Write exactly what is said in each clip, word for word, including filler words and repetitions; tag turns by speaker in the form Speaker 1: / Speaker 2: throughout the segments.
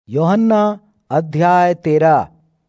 Speaker 1: यूहन्ना अध्याय तेरह।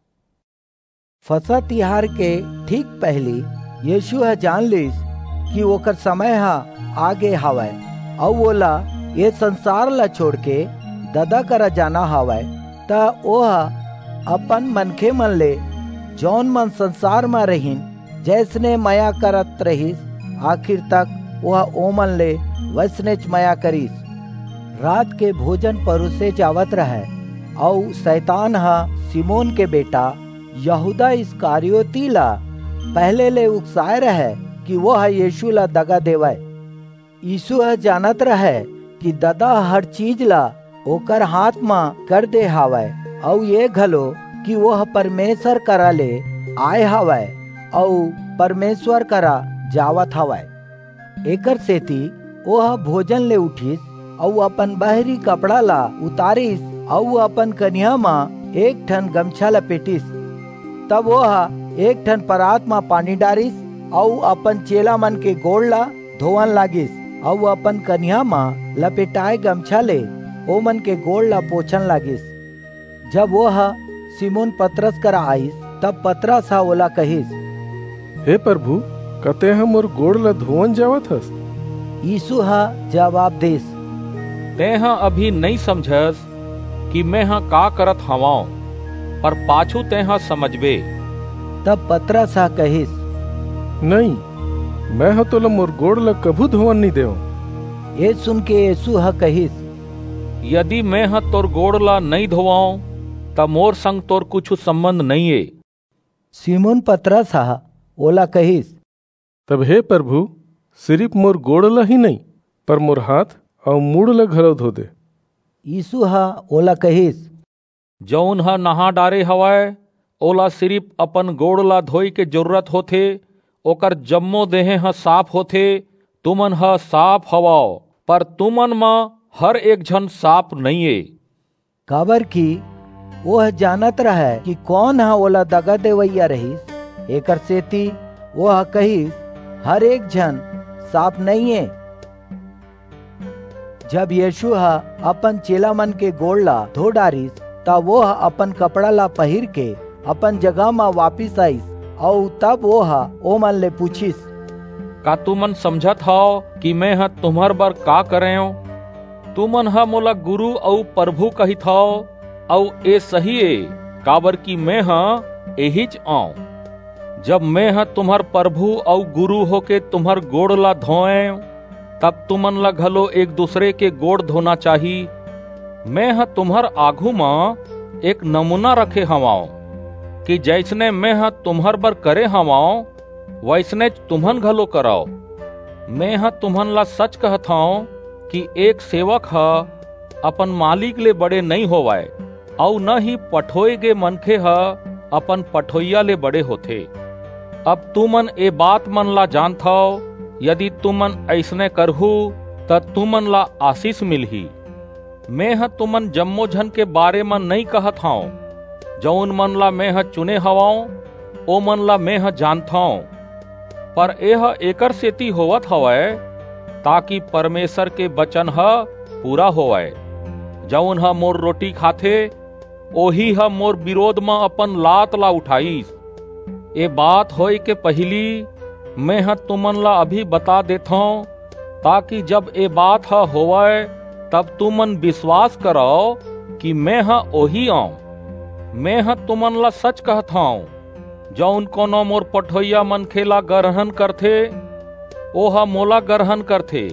Speaker 1: फसह तिहार के ठीक पहली यीशु है जान लिस कि ओकर समय हा आगे हवय और बोला ये संसार ला छोड़ के ददा करा जाना हवय ता ओहा अपन मनखे मन ले जौन मन संसार में रहीन जैसने माया करत रहीस आखिर तक वह ओमन ले वैसनेच माया करीस। रात के भोजन परोसे जावत रहे और शैतान हा सिमोन के बेटा यहूदा इस्करियोती ला पहले ले उकसाए रहे कि वह यीशु ला दगा देवय। यीशु है जानत रहे कि ददा हर चीज ला ओकर हाथ में कर दे हावय और ये घलो कि वह परमेश्वर करा ले आए हवय और परमेश्वर करा जावत हवय। एकर सेती वह भोजन ले उठिस और अपन बाहरी कपड़ा ला उतारिस और अपन कन्या माँ एक ठन गमछा लपेटिस। तब वह एक ठन परात में पानी डारिस और अपन चेला मन के गोड़ ला धोवन लागिस और अपन कन्या माँ लपेटाए गमछा ले ओ मन के गोड़ ला पोछन लागिस। जब वह सिमोन पतरस करा आइस तब पतरस हा ओला कहिस,
Speaker 2: हे प्रभु कते हम मोर गोड़ ला धोवन जावत हस।
Speaker 1: यीशु हा जवाब देस,
Speaker 3: तेहा अभी नहीं समझस कि मैं हा का करत हवाओ, पर पाछू तेहा समझबे।
Speaker 1: तब पतरस हा कहिस,
Speaker 2: नहीं मैं हा तोला मोर गोड़ ला कभू धोवन नहीं देव।
Speaker 1: ये सुन के यीशु हा कहिस,
Speaker 3: यदि मैं हा तोर गोड़ ला नहीं धोवाऊं तब मोर संग तोर कुछ संबंध नहीं है।
Speaker 1: सिमोन पतरस हा ओला कहिस,
Speaker 2: तब हे प्रभु सिर्फ मोर गोड़ ला ही नहीं पर मोर हाथ और मूड़ ला घलो धो दे।
Speaker 1: यीशु हा ओला कहिस,
Speaker 3: जौन हा नहा डारे हवाय ओला सिर्फ अपन गोड़ ला धोई के जरूरत होथे, ओकर जम्मो देहे हा साफ होथे। तुमन हा साफ हवाओ पर तुमन में हर एक जन साफ नहीं है।
Speaker 1: काबर की वह जानत रहे कि कौन हा ओला दगा देवैया रहीस। एकर सेती वह कहिस हर एक जन साफ नहीं है। जब यीशु हा अपन चेला मन के गोड़ ला धो डारिस तब वो अपन कपड़ा ला पहिर के अपन जगह में वापिस आइस और तब वो हा ओ मन ले पूछिस,
Speaker 3: का तुमन समझत हो कि मैं हा तुम्हार बर का करे हो? तुमन हा मोला गुरु और प्रभु कहित हो और ए सही है, काबर की मैं हा एहिच आऊं। जब मैं हा तुम्हार प्रभु और गुरु होके तुम्हार गोड़ ला धोए तब तुमन ला घलो एक दूसरे के गोड़ धोना चाही। मैं हा तुम्हार आगू में एक नमूना रखे हवाओ कि जैसने मैं हा तुम्हार बर करे हवाओ वैसने तुम्हन घलो कराओ। मैं हा तुम्हन ला सच कहत हूं कि एक सेवक हा अपन मालिक ले बड़े नहीं होवाए और न ही पठोए गे मनखे हा अपन पठोइया ले बड़े होथे। अब तुमन ए बात मन ला जानत हो, यदि तुमन ऐसने करहु त तुमन ला आशीष मिलही। मैं हा तुमन जम्मो जन के बारे में नहीं कहत हूं, जौन मन ला मैं हा चुने हवाओ ओ मन ला मैं हा जानत हूं। पर यह एकर सेती होवत हवय ताकि परमेश्वर के वचन हा पूरा होवय। जौन हा मोर रोटी खाथे ओही हा मोर विरोध में अपन लात ला उठाईस। ये बात होय के पहली मैं हा तुमन ला अभी बता देता हूं ताकि जब ये बात हा होवय तब तुमन विश्वास करो कि मैं हा ओही आऊं। मैं हा तुमन ला सच कहता हूं, जौन कोनो मोर पठोइया मनखे ला ग्रहण करथे ओहा मोला ग्रहण करथे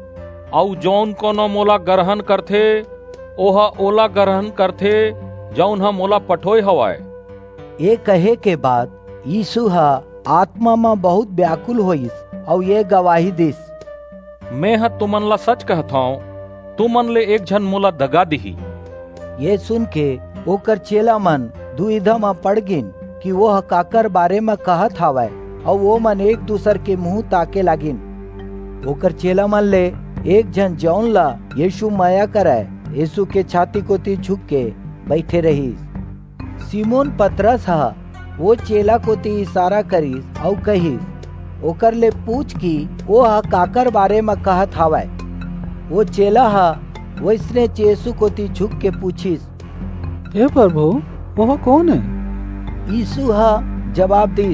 Speaker 3: और जौन कोनो मोला ग्रहण करथे ओहा ओला ग्रहण करथे जौन हा मोला पठोय हवाय।
Speaker 1: ये कहे के बाद यीशु हा आत्मा में बहुत व्याकुल होइस और ये गवाही दिस,
Speaker 3: मैं हा तुमन ला सच कहता हूं, तुमन ले एक जन मोला दगा दिही।
Speaker 1: ये सुन के ओकर चेला मन दुविधा में पड़ गिन कि वह काकर बारे में कहत हवय और वो मन एक दूसर के मुंह ताके लागिन। ओकर चेला मन ले एक जन जौन ला यीशु माया करे यीशु के छाती को ती झुक के बैठे रही। सिमोन पतरस हा वो चेला को ती इशारा करीस और कहिस, ओकर ले पूछ की वो हा काकर बारे में कहत हवय। वो चेला हा वैसने यीशु को ती झुक के पूछिस,
Speaker 4: हे प्रभु वह कौन है?
Speaker 1: यीशु हा जवाब दिस,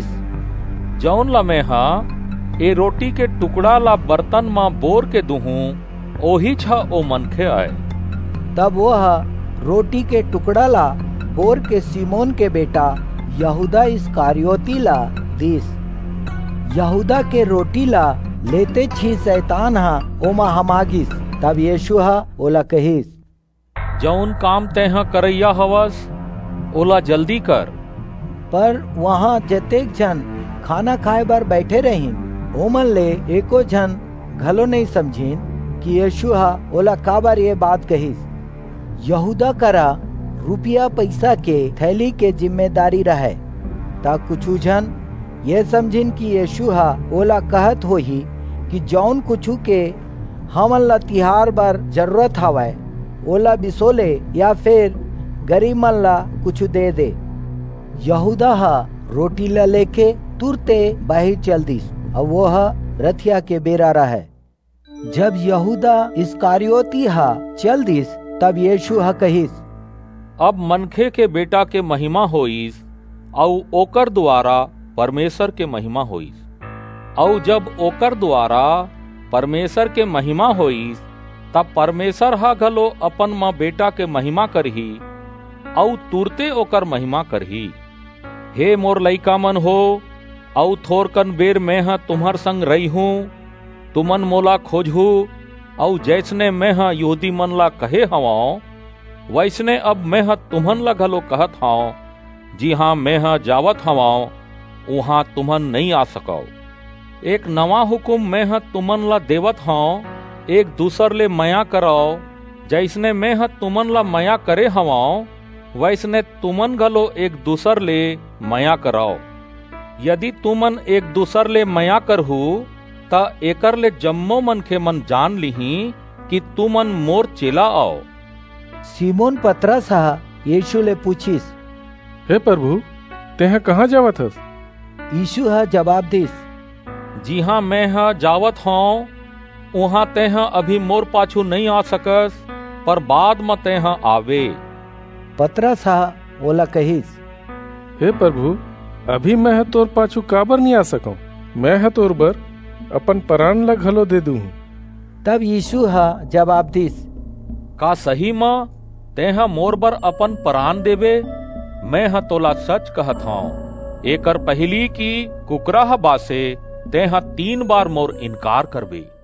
Speaker 3: जौन ला मैं हा ए रोटी के टुकड़ा ला बर्तन मां बोर के दूहूं ओही छ ओ मनखे आए।
Speaker 1: तब वह रोटी के टुकड़ा ला बोर के सिमोन के बेटा यहूदा इस्करियोती ला दिस। यहूदा के रोटी ला लेते छी शैतान हा ओमा हमागिस। तब यीशु हा ओला कहिस,
Speaker 3: जौन काम तेहा करैया हवस ओला जल्दी कर।
Speaker 1: पर वहाँ जतेक जन खाना खाए बर बैठे रहीन ओमन ले एको जन घलो नहीं समझीन कि यीशु हा ओला काबर ये बात कहिस। यहूदा करा रुपया पैसा के थैली के जिम्मेदारी रहे, ता कुछ जन ये समझिन कि यीशु हा ओला कहत होही कि जौन कुछ के हमन ला तिहार बर जरूरत हवय ओला बिसोले या फिर गरीब मन ला कुछ दे दे। यहूदा हा रोटी ला लेके तुरते बाहर चल दिस और वो हा रथिया के बेरा रहे। जब यहूदा इस्करियोती हा चल दिस तब यीशु हा कहिस,
Speaker 3: अब मनखे के बेटा के महिमा होइस और ओकर द्वारा परमेश्वर के महिमा होइस। और जब ओकर द्वारा परमेश्वर के महिमा होइस तब परमेश्वर हा घलो अपन मां बेटा के महिमा करही और तुरते ओकर महिमा करही। हे मोर लइका मन हो, और थोरकन बेर मैं हा तुम्हार संग रही हूँ, तुमन मोला खोजहू, और जैसने मैं हा यहूदी मन ला कहे हवाओ वैसने अब मैं हा तुमन ला घलो कहत हाओ। जी हाँ, मैं हा जावत हवाओ वहाँ तुमन नहीं आ सको। एक नवा हुकुम मैं हा तुमन ला देवत हाओ, एक दूसर ले मया कराओ। जैसने मैं हा तुमन ला मया करे हवाओ वैसने तुमन घलो एक दूसर ले मया कराओ। यदि तुमन एक दूसर ले मया करहू ता एकर ले जम्मो मनखे मन जान लिही कि तुमन मोर चेला आओ।
Speaker 1: सिमोन पतरस हा यीशु ले पूछिस,
Speaker 2: हे प्रभु तेहा कहाँ जावत हस?
Speaker 1: यीशु हा जवाब दिस,
Speaker 3: जी हाँ, मैं हा जावत हूँ वहाँ तेहा अभी मोर पाछू नहीं आ सकस, पर बाद में तेहा आवे।
Speaker 1: पतरस हा ओला कहिस,
Speaker 2: हे प्रभु अभी मैं तोर पाछू काबर नहीं आ सकूं? मैं तोर बर अपन प्राण ला घलो दे दूं।
Speaker 1: तब यीशु हा जवाब दिस,
Speaker 3: का सही मां तेहा मोर बर अपन प्राण देवे? मैं हा तोला सच कहत हूँ, एकर पहली की कुकरा बासे तेहा तीन बार मोर इनकार करबे।